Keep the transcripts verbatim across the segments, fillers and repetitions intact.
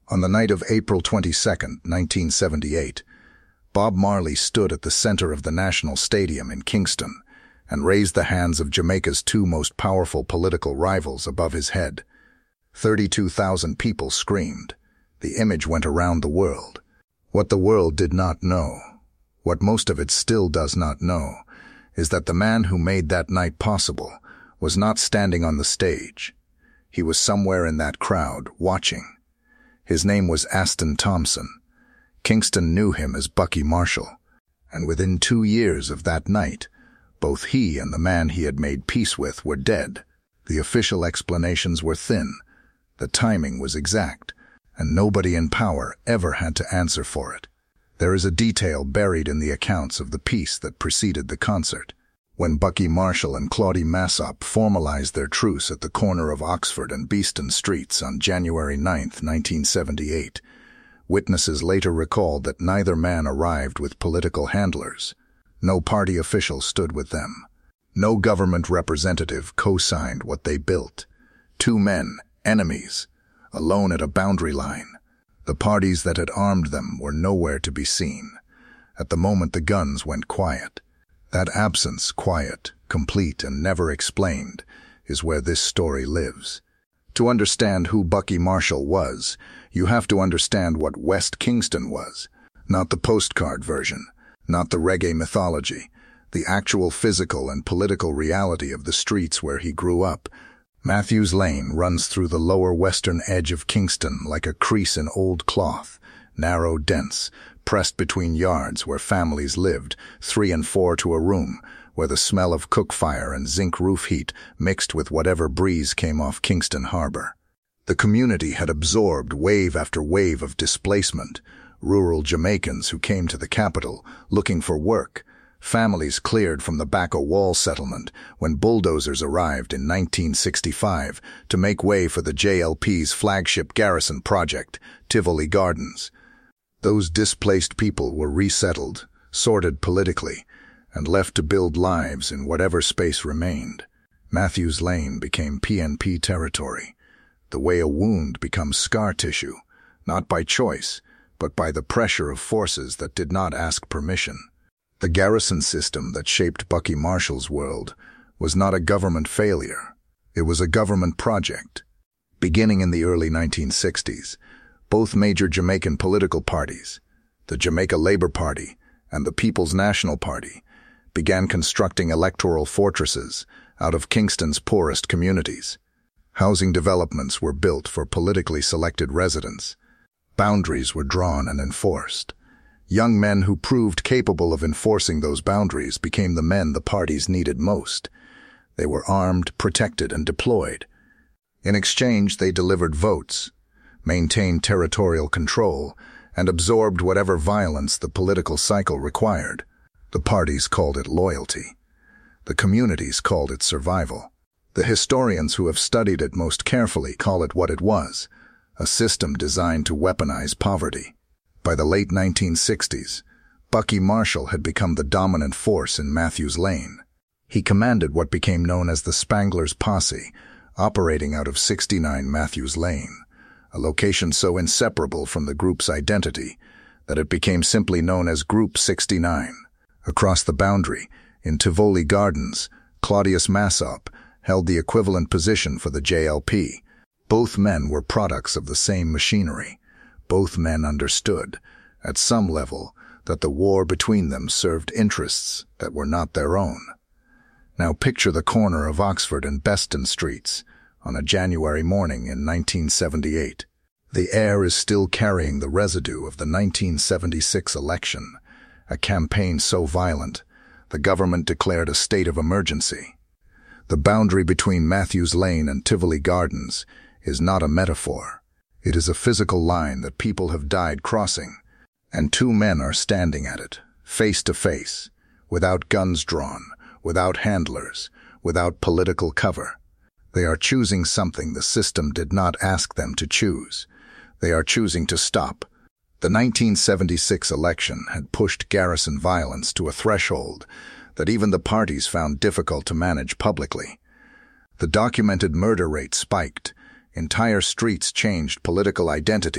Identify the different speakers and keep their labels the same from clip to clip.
Speaker 1: On the night of April twenty-second, nineteen seventy-eight, Bob Marley stood at the center of the National Stadium in Kingston and raised the hands of Jamaica's two most powerful political rivals above his head. thirty-two thousand people screamed. The image went around the world. What the world did not know, what most of it still does not know, is that the man who made that night possible was not standing on the stage. He was somewhere in that crowd, watching. His name was Aston Thompson. Kingston knew him as Bucky Marshall, and within two years of that night, both he and the man he had made peace with were dead. The official explanations were thin, the timing was exact, and nobody in power ever had to answer for it. There is a detail buried in the accounts of the peace that preceded the concert. When Bucky Marshall and Claudie Massop formalized their truce at the corner of Oxford and Beeston Streets on January ninth, nineteen seventy-eight, witnesses later recalled that neither man arrived with political handlers. No party official stood with them. No government representative co-signed what they built. Two men, enemies, alone at a boundary line. The parties that had armed them were nowhere to be seen. At the moment the guns went quiet. That absence, quiet, complete, and never explained, is where this story lives. To understand who Bucky Marshall was, you have to understand what West Kingston was. Not the postcard version, not the reggae mythology, the actual physical and political reality of the streets where he grew up. Matthews Lane runs through the lower western edge of Kingston like a crease in old cloth, narrow, dense, pressed between yards where families lived, three and four to a room, where the smell of cook fire and zinc roof heat mixed with whatever breeze came off Kingston Harbor. The community had absorbed wave after wave of displacement, rural Jamaicans who came to the capital looking for work, families cleared from the Bacco Wall settlement when bulldozers arrived in nineteen sixty-five to make way for the J L P's flagship garrison project, Tivoli Gardens. Those displaced people were resettled, sorted politically, and left to build lives in whatever space remained. Matthews Lane became P N P territory, the way a wound becomes scar tissue, not by choice, but by the pressure of forces that did not ask permission. The garrison system that shaped Bucky Marshall's world was not a government failure. It was a government project. Beginning in the early nineteen sixties, both major Jamaican political parties, the Jamaica Labour Party and the People's National Party, began constructing electoral fortresses out of Kingston's poorest communities. Housing developments were built for politically selected residents. Boundaries were drawn and enforced. Young men who proved capable of enforcing those boundaries became the men the parties needed most. They were armed, protected, and deployed. In exchange, they delivered votes, maintained territorial control, and absorbed whatever violence the political cycle required. The parties called it loyalty. The communities called it survival. The historians who have studied it most carefully call it what it was, a system designed to weaponize poverty. By the late nineteen sixties, Bucky Marshall had become the dominant force in Matthews Lane. He commanded what became known as the Spangler's Posse, operating out of sixty-nine Matthews Lane, a location so inseparable from the group's identity that it became simply known as Group sixty-nine. Across the boundary, in Tivoli Gardens, Claudius Massop held the equivalent position for the J L P. Both men were products of the same machinery. Both men understood, at some level, that the war between them served interests that were not their own. Now picture the corner of Oxford and Beeston Streets on a January morning in nineteen seventy-eight. The air is still carrying the residue of the nineteen seventy-six election, a campaign so violent, the government declared a state of emergency. The boundary between Matthews Lane and Tivoli Gardens is not a metaphor. It is a physical line that people have died crossing, and two men are standing at it, face to face, without guns drawn, without handlers, without political cover. They are choosing something the system did not ask them to choose. They are choosing to stop. The nineteen seventy-six election had pushed garrison violence to a threshold that even the parties found difficult to manage publicly. The documented murder rate spiked. Entire streets changed political identity.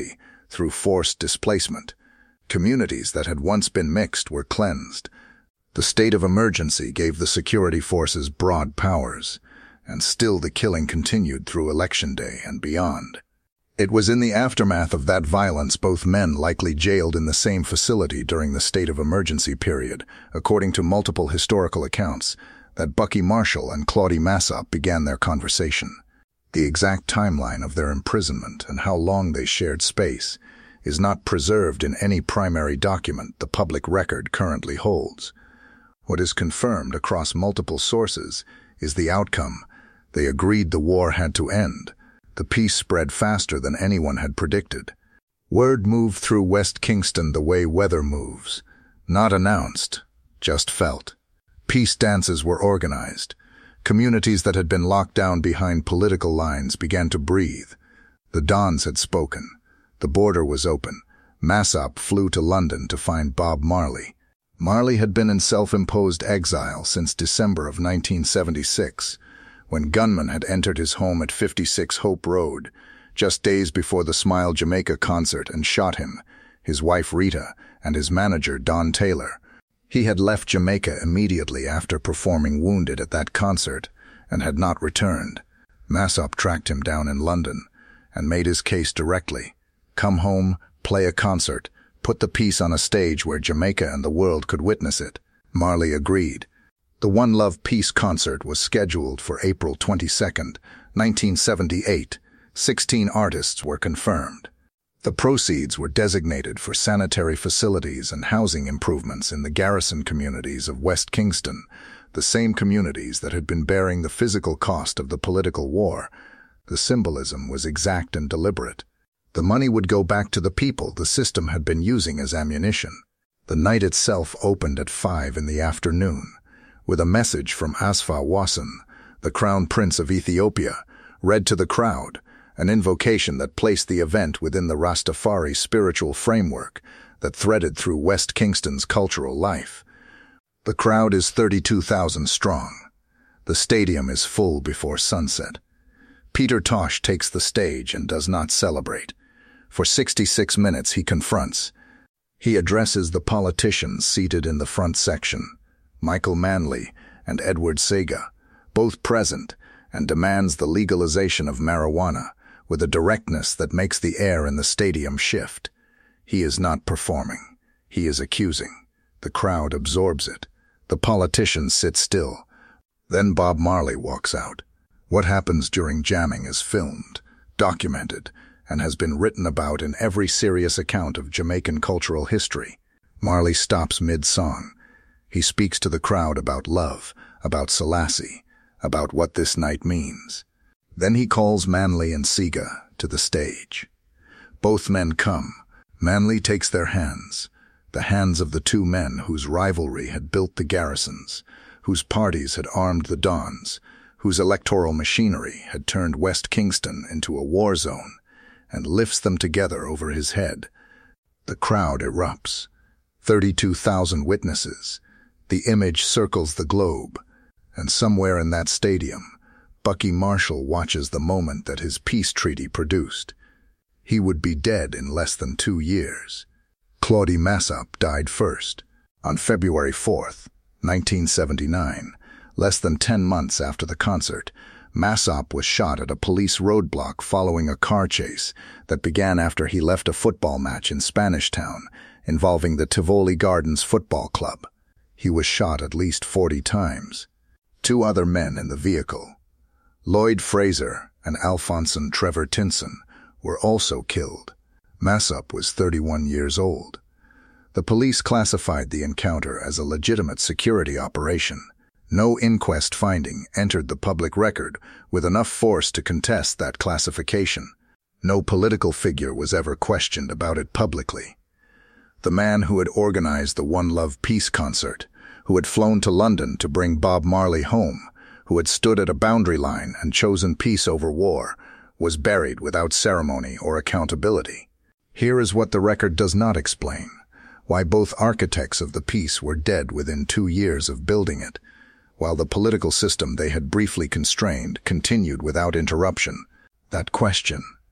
Speaker 1: through forced displacement. Communities that had once been mixed were cleansed. The state of emergency gave the security forces broad powers, and still the killing continued through Election Day and beyond. It was in the aftermath of that violence both men likely jailed in the same facility during the state of emergency period, according to multiple historical accounts, that Bucky Marshall and Claudie Massop began their conversation. The exact timeline of their imprisonment and how long they shared space is not preserved in any primary document the public record currently holds. What is confirmed across multiple sources is the outcome. They agreed the war had to end. The peace spread faster than anyone had predicted. Word moved through West Kingston the way weather moves. Not announced, just felt. Peace dances were organized. Communities that had been locked down behind political lines began to breathe. The Dons had spoken. The border was open. Massop flew to London to find Bob Marley. Marley had been in self-imposed exile since December of nineteen seventy-six, when gunmen had entered his home at fifty-six Hope Road, just days before the Smile Jamaica concert, and shot him, his wife Rita, and his manager Don Taylor. He had left Jamaica immediately after performing wounded at that concert and had not returned. Massop tracked him down in London and made his case directly. Come home, play a concert, put the piece on a stage where Jamaica and the world could witness it. Marley agreed. The One Love Peace concert was scheduled for April twenty-second, nineteen seventy-eight. Sixteen artists were confirmed. The proceeds were designated for sanitary facilities and housing improvements in the garrison communities of West Kingston, the same communities that had been bearing the physical cost of the political war. The symbolism was exact and deliberate. The money would go back to the people the system had been using as ammunition. The night itself opened at five in the afternoon, with a message from Asfa Wasson, the Crown Prince of Ethiopia, read to the crowd, an invocation that placed the event within the Rastafari spiritual framework that threaded through West Kingston's cultural life. The crowd is thirty-two thousand strong. The stadium is full before sunset. Peter Tosh takes the stage and does not celebrate. For sixty-six minutes he confronts. He addresses the politicians seated in the front section, Michael Manley and Edward Sega, both present, and demands the legalization of marijuana with a directness that makes the air in the stadium shift. He is not performing. He is accusing. The crowd absorbs it. The politicians sit still. Then Bob Marley walks out. What happens during jamming is filmed, documented, and has been written about in every serious account of Jamaican cultural history. Marley stops mid-song. He speaks to the crowd about love, about Selassie, about what this night means. Then he calls Manley and Sega to the stage. Both men come. Manley takes their hands, the hands of the two men whose rivalry had built the garrisons, whose parties had armed the Dons, whose electoral machinery had turned West Kingston into a war zone, and lifts them together over his head. The crowd erupts. Thirty-two thousand witnesses. The image circles the globe, and somewhere in that stadium, Bucky Marshall watches the moment that his peace treaty produced. He would be dead in less than two years. Claudie Massop died first, on February fourth, nineteen seventy-nine. Less than ten months after the concert, Massop was shot at a police roadblock following a car chase that began after he left a football match in Spanish Town involving the Tivoli Gardens Football Club. He was shot at least forty times. Two other men in the vehicle, Lloyd Fraser and Alphonson Trevor Tinson, were also killed. Massop was thirty-one years old. The police classified the encounter as a legitimate security operation. No inquest finding entered the public record with enough force to contest that classification. No political figure was ever questioned about it publicly. The man who had organized the One Love Peace concert, who had flown to London to bring Bob Marley home, who had stood at a boundary line and chosen peace over war, was buried without ceremony or accountability. Here is what the record does not explain: why both architects of the peace were dead within two years of building it, while the political system they had briefly constrained continued without interruption. That question,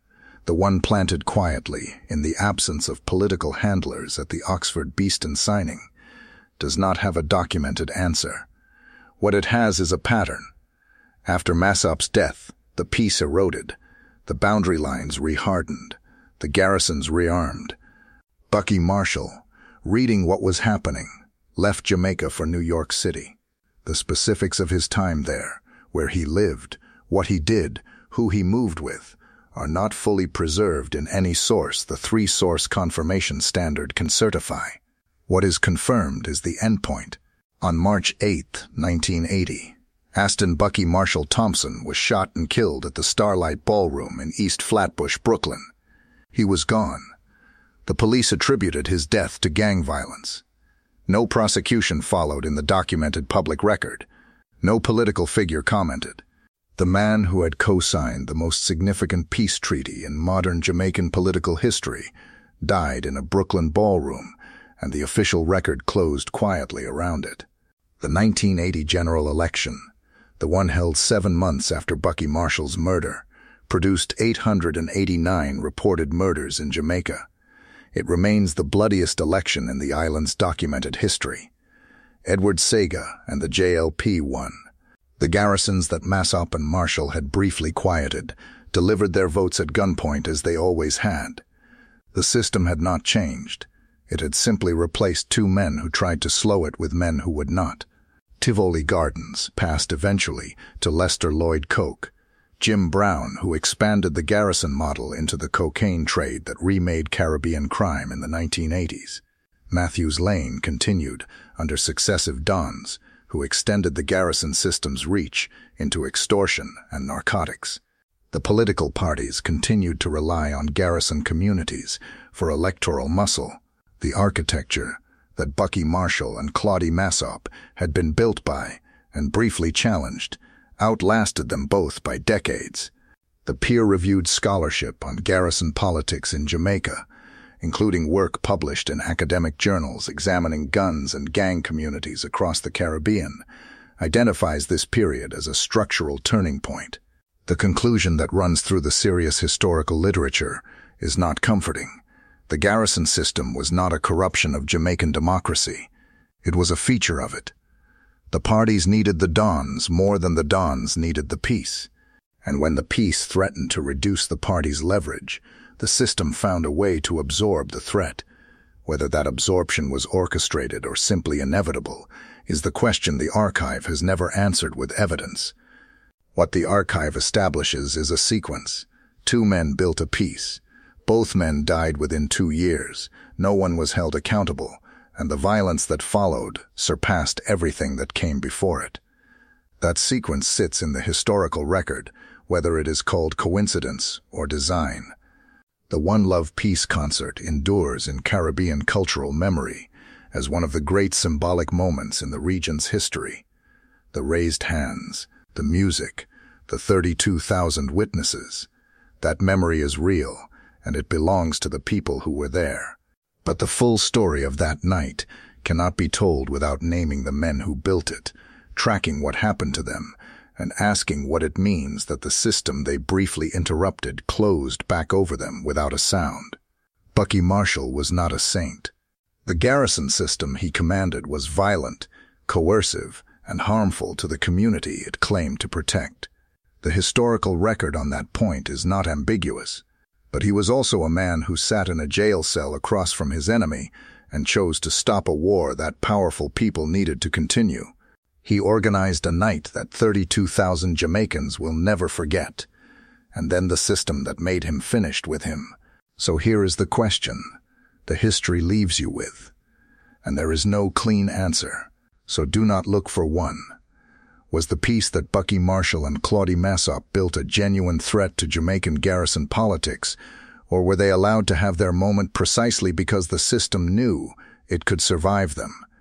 Speaker 1: the one planted quietly in the absence of political handlers at the Oxford Beeston signing, does not have a documented answer. What it has is a pattern. After Massop's death, the peace eroded, the boundary lines rehardened, the garrisons rearmed. Bucky Marshall, reading what was happening, left Jamaica for New York City. The specifics of his time there, where he lived, what he did, who he moved with, are not fully preserved in any source the three-source confirmation standard can certify. What is confirmed is the endpoint. On March eighth, nineteen eighty, Aston Bucky Marshall Thompson was shot and killed at the Starlight Ballroom in East Flatbush, Brooklyn. He was gone. The police attributed his death to gang violence. No prosecution followed in the documented public record. No political figure commented. The man who had co-signed the most significant peace treaty in modern Jamaican political history died in a Brooklyn ballroom, and the official record closed quietly around it. The nineteen eighty general election, the one held seven months after Bucky Marshall's murder, produced eight hundred eighty-nine reported murders in Jamaica. It remains the bloodiest election in the island's documented history. Edward Sega and the J L P won. The garrisons that Massop and Marshall had briefly quieted delivered their votes at gunpoint as they always had. The system had not changed. It had simply replaced two men who tried to slow it with men who would not. Tivoli Gardens passed eventually to Lester Lloyd Coke, Jim Brown, who expanded the garrison model into the cocaine trade that remade Caribbean crime in the nineteen eighties. Matthews Lane continued under successive dons, who extended the garrison system's reach into extortion and narcotics. The political parties continued to rely on garrison communities for electoral muscle. The architecture that Bucky Marshall and Claudie Massop had been built by, and briefly challenged, outlasted them both by decades. The peer-reviewed scholarship on garrison politics in Jamaica, including work published in academic journals examining guns and gang communities across the Caribbean, identifies this period as a structural turning point. The conclusion that runs through the serious historical literature is not comforting. The garrison system was not a corruption of Jamaican democracy. It was a feature of it. The parties needed the dons more than the dons needed the peace. And when the peace threatened to reduce the parties' leverage, the system found a way to absorb the threat. Whether that absorption was orchestrated or simply inevitable is the question the archive has never answered with evidence. What the archive establishes is a sequence. Two men built a peace. Both men died within two years. No one was held accountable, and the violence that followed surpassed everything that came before it. That sequence sits in the historical record, whether it is called coincidence or design. The One Love Peace concert endures in Caribbean cultural memory as one of the great symbolic moments in the region's history. The raised hands, the music, the thirty-two thousand witnesses. That memory is real, and it belongs to the people who were there. But the full story of that night cannot be told without naming the men who built it, tracking what happened to them, and asking what it means that the system they briefly interrupted closed back over them without a sound. Bucky Marshall was not a saint. The garrison system he commanded was violent, coercive, and harmful to the community it claimed to protect. The historical record on that point is not ambiguous, but he was also a man who sat in a jail cell across from his enemy and chose to stop a war that powerful people needed to continue. He organized a night that thirty-two thousand Jamaicans will never forget, and then the system that made him finished with him. So here is the question the history leaves you with, and there is no clean answer, so do not look for one. Was the peace that Bucky Marshall and Claudie Massop built a genuine threat to Jamaican garrison politics, or were they allowed to have their moment precisely because the system knew it could survive them?